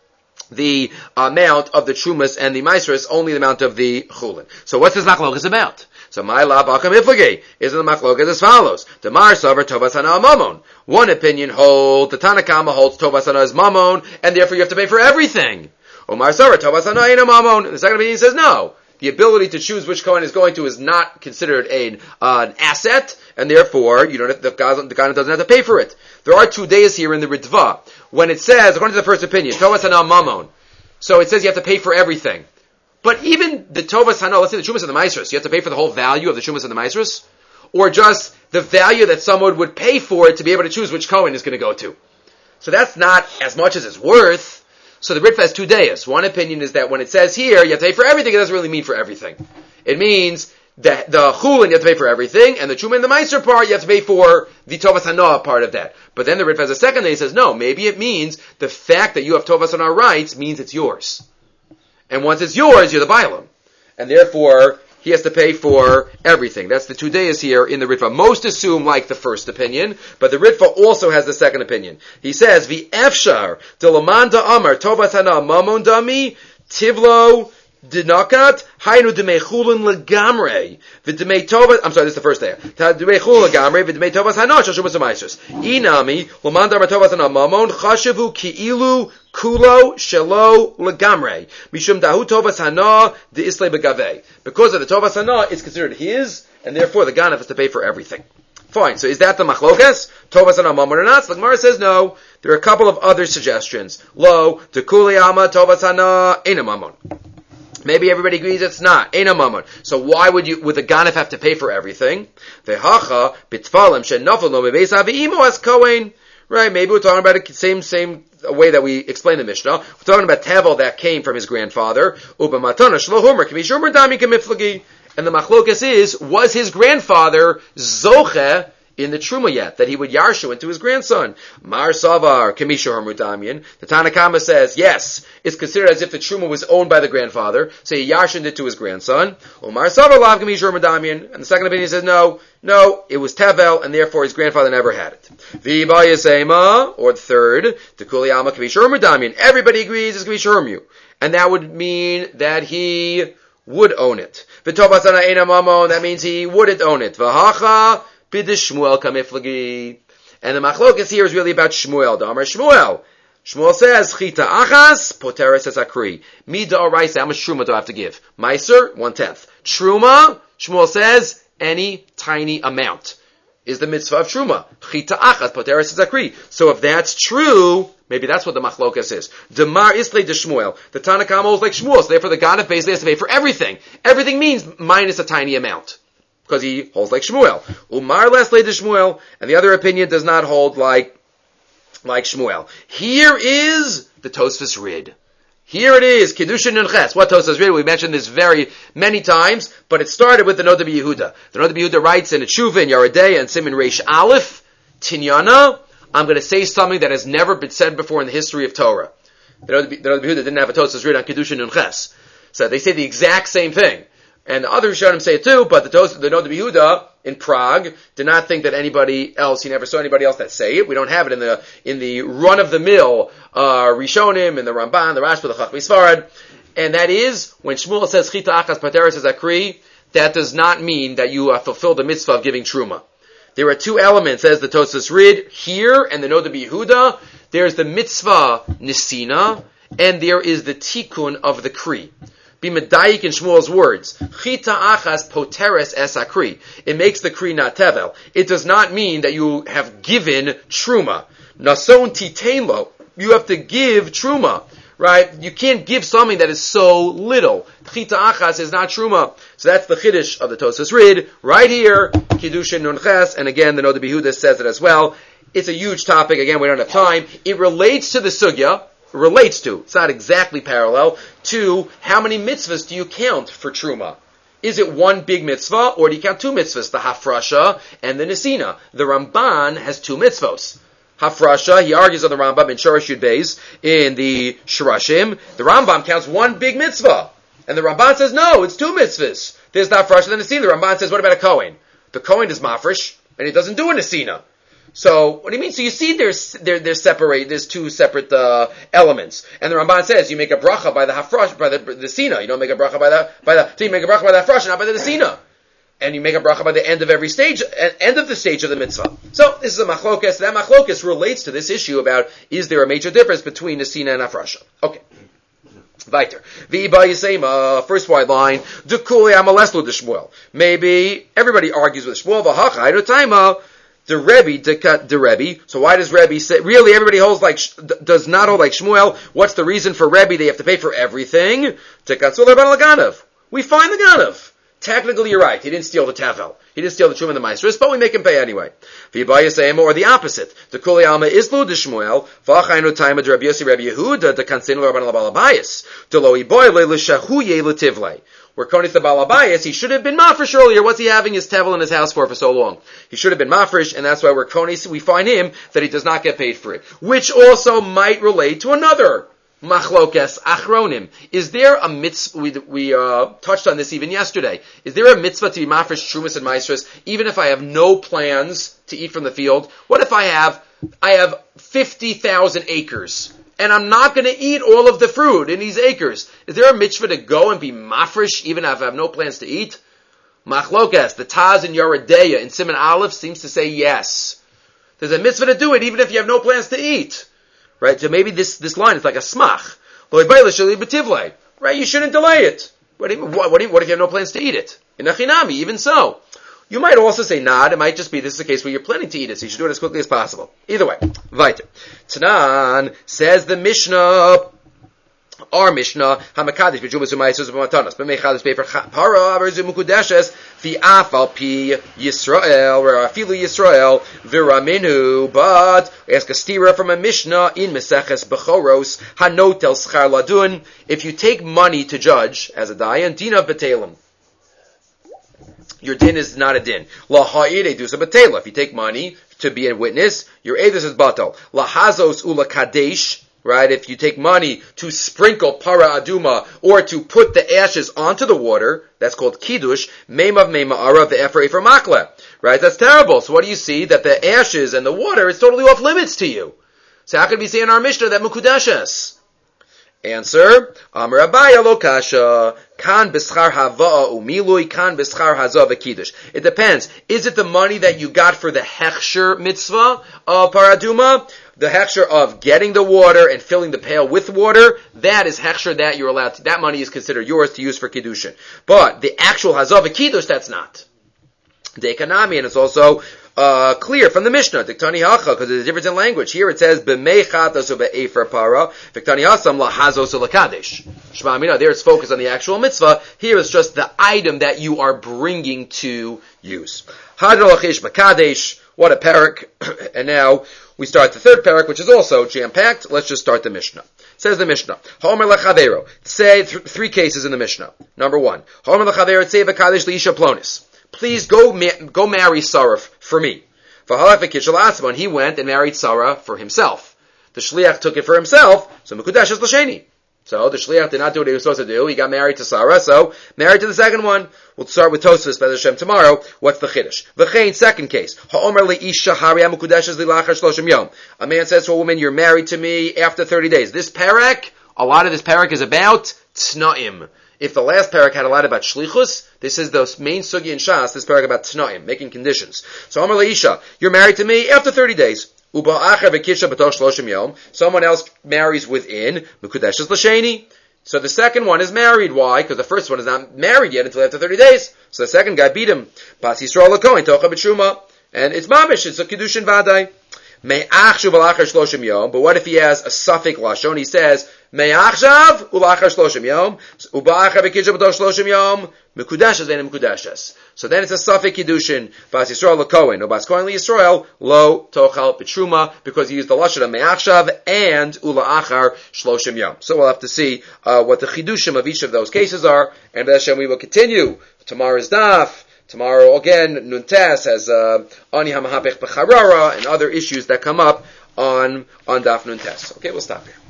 the amount of the Trumas and the Maisras, only the amount of the Chulin. So what's this machlokas about? So my la bakam iflage is the machlokas as follows. The Mar Savar Tovas Hana Mamon. One opinion holds, the Tanakama holds Tovas Hana as Mamon, and therefore you have to pay for everything. Omar Savar Tovas Hana Ena Mamon. The second opinion says no. The ability to choose which Kohen is going to is not considered an asset, and therefore you don't have, the Kohen doesn't have to pay for it. There are 2 days here in the Ritva. When it says, according to the first opinion, Tovas Hana Mamon, so it says you have to pay for everything. But even the Tovas Hana, let's say the Chumas and the Maisros, you have to pay for the whole value of the Chumas and the Maisros? Or just the value that someone would pay for it to be able to choose which Kohen is going to go to. So that's not as much as it's worth. So the Ritva has 2 days. One opinion is that when it says here, you have to pay for everything, it doesn't really mean for everything. It means that the Chulin, you have to pay for everything, and the Chuma and the Meiser part, you have to pay for the Tovas Hana part of that. But then the Ritva has a second day, he says, no, maybe it means the fact that you have Tovas Hana rights means it's yours. And once it's yours, you're the Bailam. And therefore, he has to pay for everything. That's the 2 days here in the Ritva. Most assume like the first opinion, but the Ritva also has the second opinion. He says, V'efshar delamanda amar tovas hana mamon dami tivlo dinakat hainu demei chulin legamre v'demei tovas. I'm sorry, this is the first day. Demei chulin legamre v'demei tovas hana shel shumas u'maisros. Inami lamanda amar tovas hana mamon chashavu ki'ilu kulo shelo legamre mishum dahu tovas hana de islay begavei. Because of the tovas hana, it's considered his, and therefore the ganav has to pay for everything. Fine. So is that the machlokas? Tovas hana mamon or not? So the Gemara says no. There are a couple of other suggestions. Lo tekuli ama tovas hana ena mamon. Maybe everybody agrees it's not. Ena mamon. So why would the ganav have to pay for everything? Vehacha bitfalim shenafel no mebeis aviimo as kohen. Right, maybe we're talking about the same way that we explained the Mishnah. We're talking about Tevel that came from his grandfather. Uba matana shlohomer k'mishomer dami k'miflagi. And the machlokas is, was his grandfather zoche in the truma yet, that he would yarshu into his grandson? Mar savar k'mishomer damian. The Tanakama says, yes, it's considered as if the truma was owned by the grandfather, so he yarshed it to his grandson. Umar savar lav k'mishomer damian. And the second opinion says, no, it was Tevel, and therefore his grandfather never had it. V'bayasema, or the third, Tekuli Alma Kavishur Mudamian. Everybody agrees it's Kavishurmu. And that would mean that he would own it. V'tovasana Eina Mamon, that means he wouldn't own it. V'hacha B'dishmuel Kamiflagi. And the machlokas here is really about Shmuel. The Amar Shmuel. Shmuel says, Chita Achas, Poteres Esakri. Mida Oraisa, how much Truma do I have to give? Meiser, 1/10. Truma, Shmuel says, any tiny amount is the mitzvah of Truma. Chita achas poteres zakri. So if that's true, maybe that's what the machlokas is. Demar islay de Shmuel. The Tanakama holds like Shmuel, so therefore the Ganav basically has to pay for everything. Everything means minus a tiny amount. Because he holds like Shmuel. Umar leslay de Shmuel, and the other opinion does not hold like Shmuel. Here is the Tosfos Rid. Here it is, Kiddushin and Ches. What Tosfos Rid? We mentioned this very many times, but it started with the Noda B'Yehuda. The Noda B'Yehuda writes in a Tshuva in Yaredei and Siman Reish Aleph, Tinyana, I'm going to say something that has never been said before in the history of Torah. The Noda B'Yehuda didn't have a Tosfos Rid on Kiddushin and Ches. So they say the exact same thing. And the other Rishonim say it too, but the Noda B'Yehuda in Prague did not think that anybody else, he never saw anybody else that say it. We don't have it in the run-of-the-mill Rishonim, in the Ramban, the Rashba, the Chachmei Sfarad. And that is, when Shmuel says, Chita Achas Pateres Zakri, that does not mean that you fulfill the mitzvah of giving Truma. There are two elements, as the Tosfos Rid here and the Noda B'Yehuda. There's the mitzvah nisina, and there is the tikkun of the kri. Be medayik in Shmuel's words. Chita achas poteres es akri. It makes the kri not tevel. It does not mean that you have given truma. Nason titenlo. You have to give truma. Right? You can't give something that is so little. Chita achas is not truma. So that's the chiddush of the Tosfos Rid. Right here, Kiddushin Nun Ches, and again, the Noda B'Yehuda says it as well. It's a huge topic. Again, we don't have time. It relates to the sugya. It's not exactly parallel, to how many mitzvahs do you count for truma? Is it one big mitzvah, or do you count two mitzvahs? The hafrasha and the nesina. The Ramban has two mitzvahs. Hafrasha, he argues on the Rambam in Shorosh Yud Beis, in the Shirashim. The Rambam counts one big mitzvah. And the Ramban says, no, it's two mitzvahs. There's the hafrasha and the nesina. The Ramban says, what about a Kohen? The Kohen is mafresh, and he doesn't do a nesina. So, what do you mean? So you see they're separate, there's two separate elements. And the Ramban says you make a bracha by the hafrash, by the sina. You don't make a bracha so you make a bracha by the hafrash, not by the sina. And you make a bracha by the end of every stage, end of the stage of the mitzvah. So, this is a machlokes. That machlokes relates to this issue about, is there a major difference between the sina and hafrasha? Okay. Weiter. V'iba Yisema, first wide line, Dekuli amaleslu de Shmuel. Maybe everybody argues with Shmuel, v'hacha, I don't time, the Rebbe. So why does Rebbe say, really everybody does not hold like Shmuel? What's the reason for Rebbe? They have to pay for everything. We find the Ganav. Technically you're right. He didn't steal the Tevel. He didn't steal the Truma and the Maestris, but we make him pay anyway. Or the opposite. The Kuli Alma Islu de Shmuel, V'achainu Taima de Rabbi Yossi Rabbi Yehuda, de Kanseinu Rabban Labalabayas, de Lo Iboy Le L'Shahuye L'Tivlei. Where Konis the Balabayas, he should have been mafresh earlier. What's he having his tevel in his house for so long? He should have been mafresh, and that's why we're Konis, we find him that he does not get paid for it. Which also might relate to another machlokes achronim. Is there a mitzvah, we touched on this even yesterday, is there a mitzvah to be mafresh trumas and maestras, even if I have no plans to eat from the field? What if I have 50,000 acres? And I'm not going to eat all of the fruit in these acres. Is there a mitzvah to go and be mafresh even if I have no plans to eat? Machlokas, the Taz in Yoredeya in Siman Aleph seems to say yes. There's a mitzvah to do it even if you have no plans to eat. Right? So maybe this line is like a smach. Right? You shouldn't delay it. What if you have no plans to eat it? In Achinami, even so. You might also say not. It might just be this is a case where you're planning to eat it, so you should do it as quickly as possible. Either way. Weiter. Tanan says the Mishnah, our Mishnah, Hamakadish b'Jumas u'Maisos b'Matanos, b'Meichadish b'Efer Para v'Rezu Mukudeshes v'Afal pi Yisrael v'Afilu Yisrael v'Raminu. But ask a stira from a Mishnah in Meseches Bechoros Hanotel Schar Ladun. If you take money to judge as a dayan, dina b'Telim. Your din is not a din. La ha'id edusa b'tela. If you take money to be a witness, your edus is batal. La hazos ula kadesh. Right? If you take money to sprinkle para aduma or to put the ashes onto the water, that's called kiddush. Meimav meima'ara ve'efer efer makle. Right? That's terrible. So what do you see? That the ashes and the water is totally off limits to you. So how can we say in our Mishnah that mukudeshes? Answer, Amar Abaya lo kasha, kan b'schar hava'a umilui, kan b'schar hazah v'kiddush. It depends. Is it the money that you got for the hechsher mitzvah of paraduma? The hechsher of getting the water and filling the pail with water? That is hechsher that you're allowed to, that money is considered yours to use for kiddushin. But the actual hazah v'kiddush, that's not. Dekanami, and it's also clear from the Mishnah, Diktani Hacha, because there's a difference in language. Here it says, B'meichatas u'be'efer para, Diktani Hasam lahazos u'lakadesh. Shema Amina, there it's focused on the actual mitzvah. Here it's just the item that you are bringing to use. Hadro lachish b'kadesh, what a parak. And now, we start the third parak, which is also jam-packed. Let's just start the Mishnah. Says the Mishnah, Homer lechavero. Say three cases in the Mishnah. Number one, Homer lechavero tzei b'kadesh liisha plonis. Please go marry Sarah for me. And he went and married Sarah for himself. The shliach took it for himself, so Mekudesh is l'sheni. So the shliach did not do what he was supposed to do. He got married to Sarah, so married to the second one. We'll start with Tosfos Be'ez Hashem tomorrow. What's the chiddush? V'chein, second case. Ha'omer le'isha hariya mekudeshes li'lachar shloshim yom. A man says to a woman, you're married to me after 30 days. This parak, a lot of this parak is about t'na'im. If the last parak had a lot about shlichus, this is the main sugi in Shas, this parak about t'na'im, making conditions. So Amar Leisha, you're married to me after 30 days. Someone else marries within. So the second one is married. Why? Because the first one is not married yet until after 30 days. So the second guy beat him. And it's mamish. It's a kedushin vaday. But what if he has a suffix lashon? He says, Me'achshav ulachar shloshim yom, uba'achar v'kidusha b'toch shloshim yom, mekudashas ve'nem mekudashas. So then it's a suffix kiddushin, bas Yisrael l'kohen, or bas kohen l'Yisrael, lo tochal b'truma, because he used the lashon of me'achshav and ula'achar shloshim yom. So we'll have to see what the chidushim of each of those cases are, and Hashem we will continue tomorrow's daf. Tomorrow again, Nun Tes has Ani HaMahapech B'Charara and other issues that come up on Daf Nun Tes. Okay, we'll stop here.